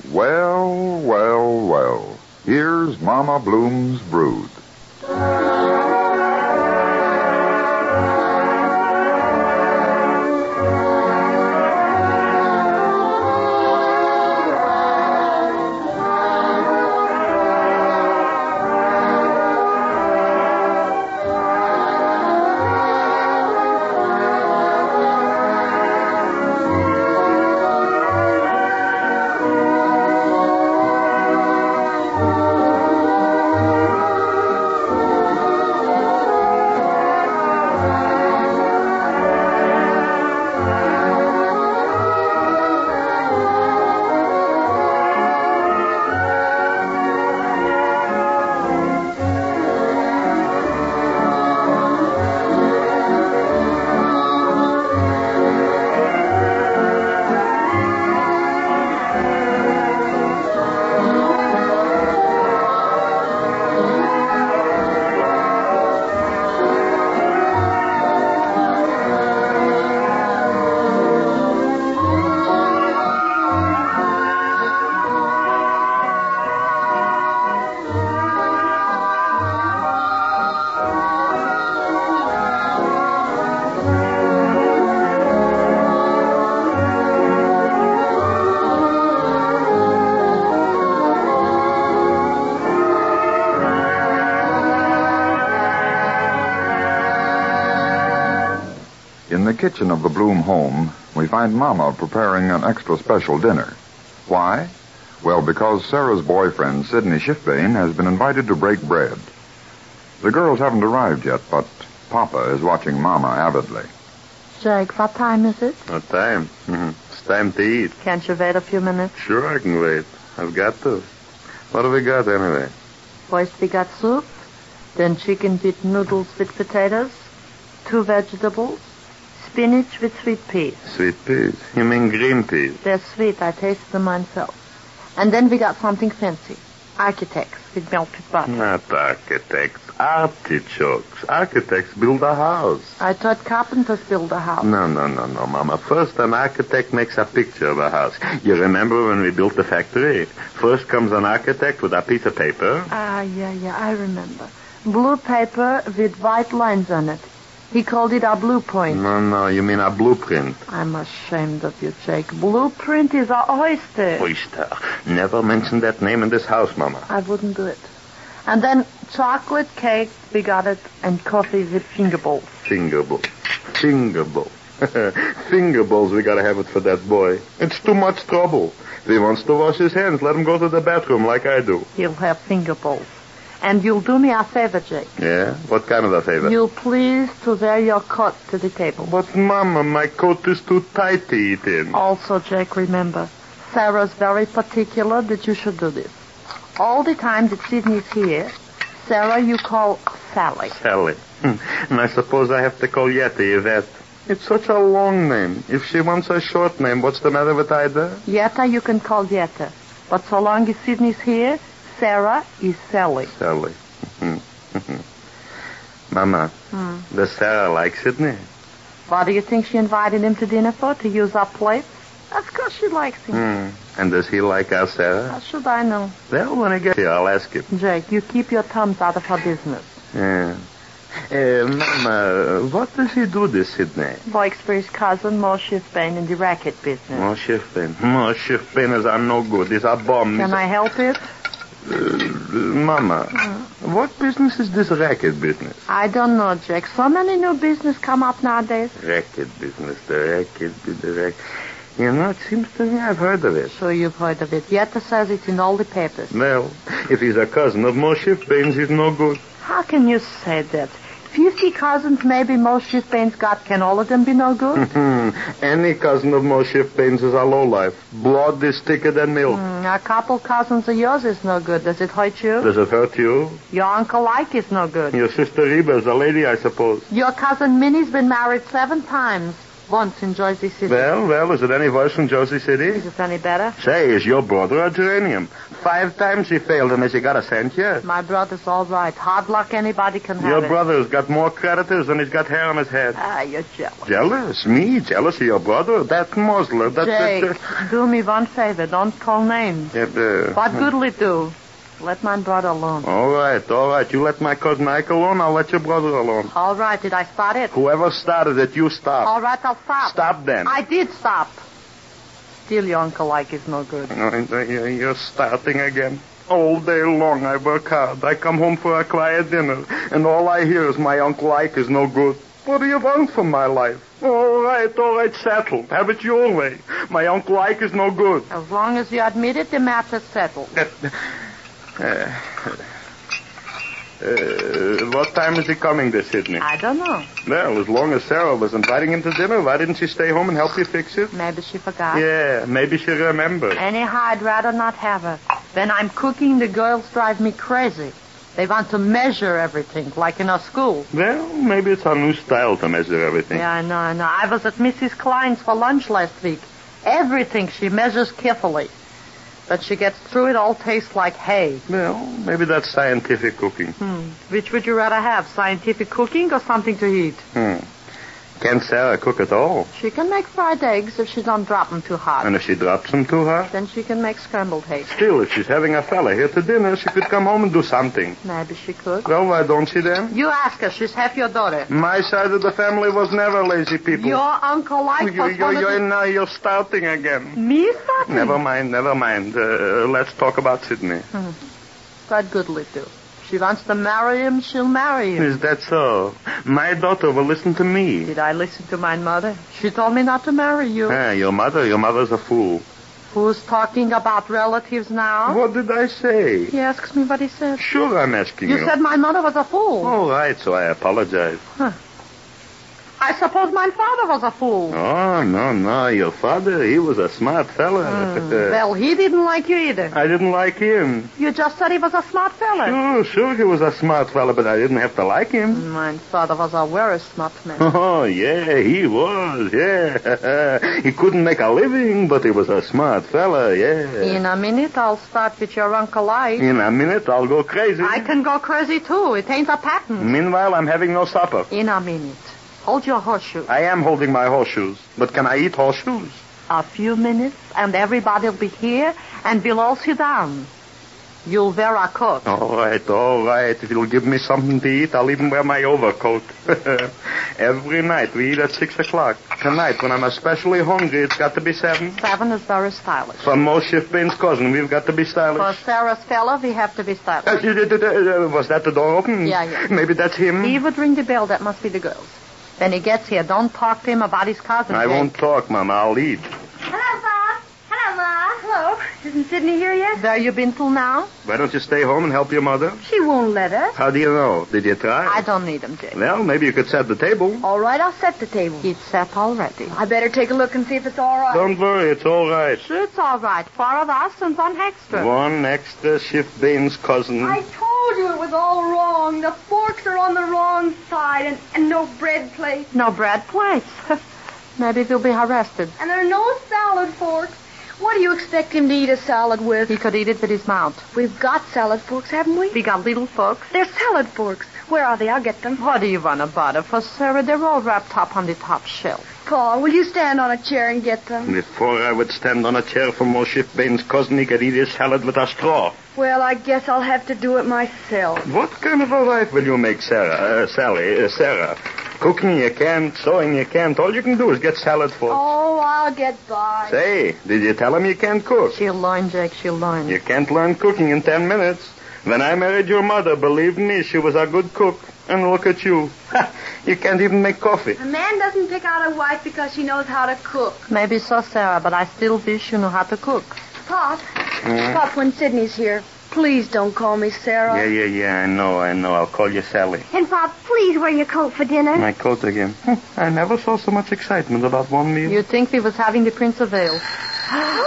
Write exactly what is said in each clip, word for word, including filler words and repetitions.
Well, well, well. Here's Mama Bloom's brood. In the kitchen of the Bloom home, we find Mama preparing an extra special dinner. Why? Well, because Sarah's boyfriend, Sidney Schiffbane, has been invited to break bread. The girls haven't arrived yet, but Papa is watching Mama avidly. Jake, what time is it? What time? Mm-hmm. It's time to eat. Can't you wait a few minutes? Sure I can wait. I've got to. What have we got anyway? First we got soup, then chicken with noodles with potatoes, two vegetables, spinach with sweet peas. Sweet peas? You mean green peas? They're sweet. I tasted them myself. And then we got something fancy. Architects with melted butter. Not architects. Artichokes. Architects build a house. I thought carpenters build a house. No, no, no, no, Mama. First, an architect makes a picture of a house. You remember when we built the factory? First comes an architect with a piece of paper. Ah, yeah, yeah, I remember. Blue paper with white lines on it. He called it a blueprint. No, no, you mean a blueprint. I'm ashamed of you, Jake. Blueprint is a oyster. Oyster. Never mention that name in this house, Mama. I wouldn't do it. And then chocolate cake, we got it, and coffee with finger bowls. Finger bowls. Finger bowls. Finger bowls, we gotta have it for that boy. It's too much trouble. If he wants to wash his hands, let him go to the bathroom like I do. He'll have finger bowls. And you'll do me a favor, Jake. Yeah? What kind of a favor? You'll please to wear your coat to the table. But, Mama, my coat is too tight to eat in. Also, Jake, remember, Sarah's very particular that you should do this. All the time that Sidney's here, Sarah you call Sally. Sally. And I suppose I have to call Yetta Yvette. It's such a long name. If she wants a short name, what's the matter with Ida? Yetta you can call Yetta. But so long as Sidney's here, Sarah is Sally. Sally. Mama, hmm. does Sarah like Sidney? What do you think she invited him to dinner for? To use our plates? Of course she likes him. Hmm. And does he like our Sarah? How should I know? Well, when I get here, I'll ask him. Jake, you keep your thumbs out of her business. Yeah. Uh, Mama, what does he do, this Sidney? Works for his cousin, Mo Schiffbane, in the racket business. Mo Schiffbane. Mo Schiffbane is are no good. He's a bum. Can He's I a... help it? Uh, Mama, Hmm. what business is this racket business? I don't know, Jack. So many new business come up nowadays. Racket business, the racket, the racket. You know, it seems to me I've heard of it. Sure you've heard of it. Yetta says it's in all the papers. Well, if he's a cousin of Mo Schiffbane's, he's no good. How can you say that? Fifty cousins maybe Mo Schiffbane's got. Can all of them be no good? Any cousin of Mo Schiffbane's is a lowlife. Blood is thicker than milk. Mm, a couple cousins of yours is no good. Does it hurt you? Does it hurt you? Your Uncle Ike is no good. Your sister Reba is a lady, I suppose. Your cousin Minnie's been married seven times. Once in Jersey City. Well, well, is it any worse from Jersey City? Is it any better? Say, is your brother a geranium? Five times he failed, and has he got a cent yet? My brother's all right. Hard luck anybody can have Your it. brother's got more creditors than he's got hair on his head. Ah, you're jealous. Jealous? Me? Jealous of your brother? That muzzler. That, Jake, that, uh, do me one favor. Don't call names. yeah, uh, What good'll it do? Let my brother alone. All right, all right. You let my cousin Ike alone, I'll let your brother alone. All right, did I start it? Whoever started it, you stop. All right, I'll stop. Stop then. I did stop. Still, your Uncle Ike is no good. Oh, you're starting again. All day long I work hard. I come home for a quiet dinner, and all I hear is my Uncle Ike is no good. What do you want from my life? All right, all right, settled. Have it your way. My Uncle Ike is no good. As long as you admit it, the matter's settled. Uh, uh, what time is he coming this evening? I don't know. Well, as long as Sarah was inviting him to dinner, why didn't she stay home and help you fix it? Maybe she forgot. Yeah, maybe she remembered. Anyhow, I'd rather not have her. When I'm cooking, the girls drive me crazy. They want to measure everything, like in our school. Well, maybe it's our new style to measure everything. Yeah, I know, I know. I was at Missus Klein's for lunch last week. Everything she measures carefully. But she gets through it all tastes like hay. Well, maybe that's scientific cooking. Hmm. Which would you rather have, scientific cooking or something to eat? Hmm. Can't Sarah cook at all? She can make fried eggs if she don't drop them too hot. And if she drops them too hard? Then she can make scrambled eggs. Still, if she's having a fella here to dinner, she could come home and do something. Maybe she could. Well, why don't she then? You ask her. She's half your daughter. My side of the family was never lazy people. Your Uncle Ike You, was you, one of you're, the... now you're starting again. Me starting? Never mind, never mind. Uh, let's talk about Sydney. Hmm. What good'll it do? She wants to marry him, she'll marry him. Is that so? My daughter will listen to me. Did I listen to my mother? She told me not to marry you. Ah, your mother? Your mother's a fool. Who's talking about relatives now? What did I say? He asks me what he said. Sure, I'm asking you. You said my mother was a fool. All right, so I apologize. Huh. I suppose my father was a fool. Oh, no, no. Your father, he was a smart fella. Hmm. Well, he didn't like you either. I didn't like him. You just said he was a smart fella. Sure, sure, he was a smart fella, but I didn't have to like him. My father was a very smart man. Oh, yeah, he was, yeah. He couldn't make a living, but he was a smart fella, yeah. In a minute, I'll start with your Uncle Ike. In a minute, I'll go crazy. I can go crazy, too. It ain't a patent. Meanwhile, I'm having no supper. In a minute. Hold your horseshoe. I am holding my horseshoes, but can I eat horseshoes? A few minutes, and everybody'll be here, and we'll all sit down. You'll wear a coat. All right, all right. If you'll give me something to eat, I'll even wear my overcoat. Every night we eat at six o'clock. Tonight, when I'm especially hungry, it's got to be seven. Seven is very stylish. For Moshe Bain's cousin, we've got to be For stylish. Sarah's fella, we have to be stylish. Uh, uh, uh, was that the door open? Yeah, yeah. Maybe that's him. He would ring the bell. That must be the girls. When he gets here, don't talk to him about his cousin. I Jake. won't talk, Mama. I'll eat. Hello, Bob. Hello, Ma. Hello. Isn't Sydney here yet? Where you been till now? Why don't you stay home and help your mother? She won't let us. How do you know? Did you try? I don't need him, Jake. Well, maybe you could set the table. All right, I'll set the table. It's set already. I better take a look and see if it's all right. Don't worry, it's all right. Sure, it's all right. Four of us and one extra. One extra Shift Bain's cousin. I told you it was all wrong. The forks are on the wrong side and, and no bread plate. No bread plates. Maybe we'll be arrested. And there are no salad forks. What do you expect him to eat a salad with? He could eat it with his mouth. We've got salad forks, haven't we? We got little forks. They're salad forks. Where are they? I'll get them. What do you want to bother for, Sarah? They're all wrapped up on the top shelf. Paul, will you stand on a chair and get them? Before I would stand on a chair for Moshe Bain's cousin, he could eat his salad with a straw. Well, I guess I'll have to do it myself. What kind of a wife will you make, Sarah? Uh, Sally, uh, Sarah. Cooking you can't, sewing you can't. All you can do is get salad forks. Oh, I'll get by. Say, did you tell him you can't cook? She'll learn, Jake. She'll learn. You can't learn cooking in ten minutes. When I married your mother, believe me, she was a good cook. And look at you. You can't even make coffee. A man doesn't pick out a wife because she knows how to cook. Maybe so, Sarah, but I still wish you knew how to cook. Pop, Hmm? Pop, when Sydney's here, please don't call me Sarah. Yeah, yeah, yeah, I know, I know. I'll call you Sally. And Pop, please wear your coat for dinner. My coat again. I never saw so much excitement about one meal. You'd think we was having the Prince of Wales.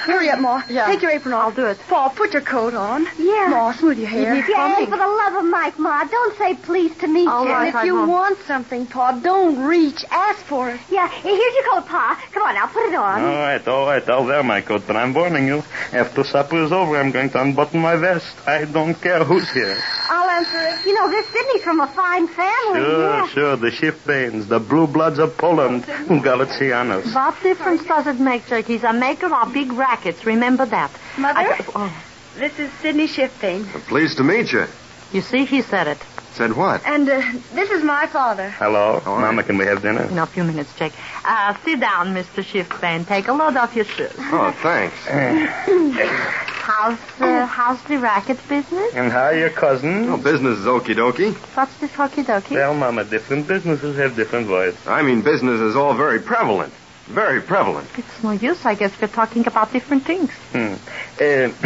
Hurry up, Ma. Yeah. Take your apron off. I'll do it. Pa, put your coat on. Yeah. Ma, smooth your hair. He's Yeah, coming. for the love of Mike, Ma, don't say please to me, All Jim. right. And if I you won't. want something, Pa, don't reach. Ask for it. Yeah, here's your coat, Pa. Come on, now, put it on. All right, all right, I'll wear my coat, but I'm warning you. After supper is over, I'm going to unbutton my vest. I don't care who's here. I'll answer it. You know, this Sydney's from a fine family. Sure, yeah. sure, the Schiffbanes, the blue bloods of Poland, Galicianos. What difference does it make, Jake? He's a maker of big rackets. Remember that. Mother? I- oh, This is Sidney Schiffbane. Pleased to meet you. you see, he said it. Said what? And uh, this is my father. Hello, All right. Mama, can we have dinner? In a few minutes, Jake. Uh, sit down, Mister Schiffbane. Take a load off your shoes. Oh, thanks. How's, uh, how's the racket business? And how are your cousins? Oh, business is okie dokie. What's this hokey dokey? Well, Mama, different businesses have different voices. I mean, business is all very prevalent. Very prevalent. It's no use. I guess we're talking about different things. Hmm. Uh,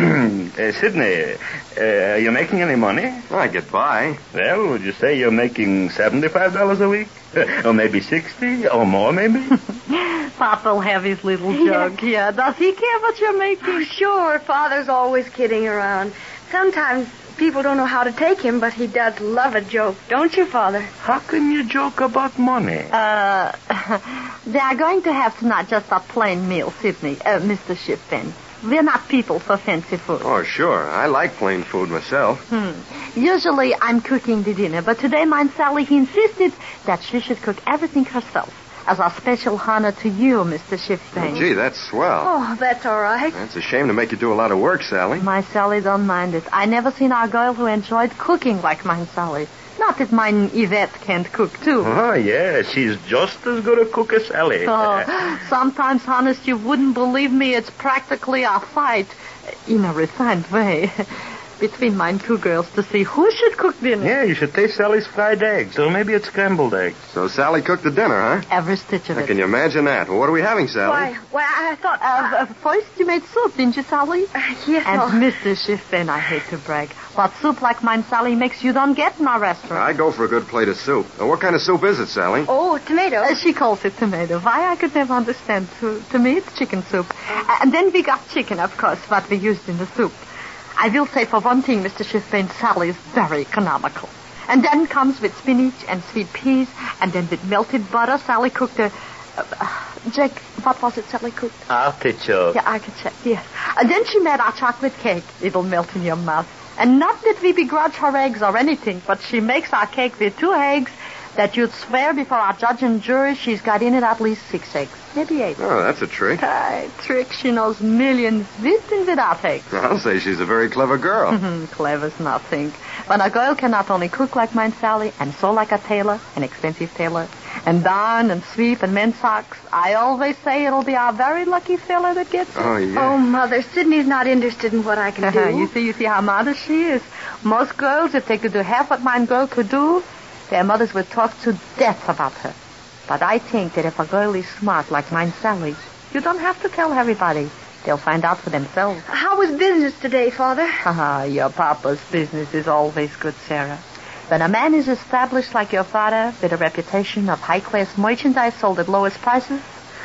uh, Sydney, uh, are you making any money? I get by. Well, would you say you're making seventy-five dollars a week? Or maybe sixty? Or more, maybe? Papa'll have his little joke. Yeah. Does he care what you're making? Oh, sure, Father's always kidding around. Sometimes people don't know how to take him, but he does love a joke. Don't you, Father? How can you joke about money? Uh, they are going to have tonight just a plain meal, Sydney, uh, Mister Schiffbane. We're not people for fancy food. Oh, sure. I like plain food myself. Hmm. Usually I'm cooking the dinner, but today mine Sally, he insisted that she should cook everything herself as a special honor to you, Mister Schiffbane. Gee, that's swell. Oh, that's all right. That's a shame to make you do a lot of work, Sally. My Sally don't mind it. I never seen a girl who enjoyed cooking like mine Sally. Not that mine Yvette can't cook, too. Oh, yeah, she's just as good a cook as Sally. Oh, sometimes, honest, you wouldn't believe me. It's practically a fight, in a refined way, between mine two girls to see who should cook dinner. Yeah, you should taste Sally's fried eggs, or maybe it's scrambled eggs. So Sally cooked the dinner, huh? Every stitch of Now, it. can you imagine that? Well, what are we having, Sally? Why, why, I thought... Uh, uh, first, you made soup, didn't you, Sally? yes, And Ma. Mister Schiffbane, I hate to brag, what soup like mine Sally makes you don't get in our restaurant. I go for a good plate of soup. Now, what kind of soup is it, Sally? Oh, tomato. Uh, she calls it tomato. Why, I could never understand. To, to me, it's chicken soup. Uh, and then we got chicken, of course, what we used in the soup. I will say for one thing, Mister Schiffbane, Sally is very economical. And then comes with spinach and sweet peas, and then with melted butter, Sally cooked a... Uh, uh, Jake, what was it Sally cooked? Artichoke. Yeah, I could check, yes. And then she made our chocolate cake. It'll melt in your mouth. And not that we begrudge her eggs or anything, but she makes our cake with two eggs that you'd swear before our judge and jury she's got in it at least six eggs. Maybe eight. Oh, that's a trick. Aye, trick. She knows millions with and without eggs. I'll say she's a very clever girl. Clever's nothing. When a girl can not only cook like mine Sally, and sew like a tailor, an expensive tailor, and darn and sweep and mend socks, I always say it'll be our very lucky fella that gets it. Oh, Oh, yeah. Mother, Sydney's not interested in what I can do. you see, you see how modest she is. Most girls, if they could do half what mine girl could do, their mothers would talk to death about her. But I think that if a girl is smart like mine Sally, you don't have to tell everybody. They'll find out for themselves. How was business today, Father? Haha, your papa's business is always good, Sarah. When a man is established like your father, with a reputation of high-class merchandise sold at lowest prices,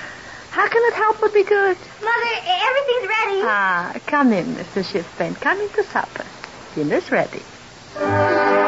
how can it help but be good? Mother, everything's ready. Ah, come in, Mister Schiffbane. Come in to supper. Dinner's ready.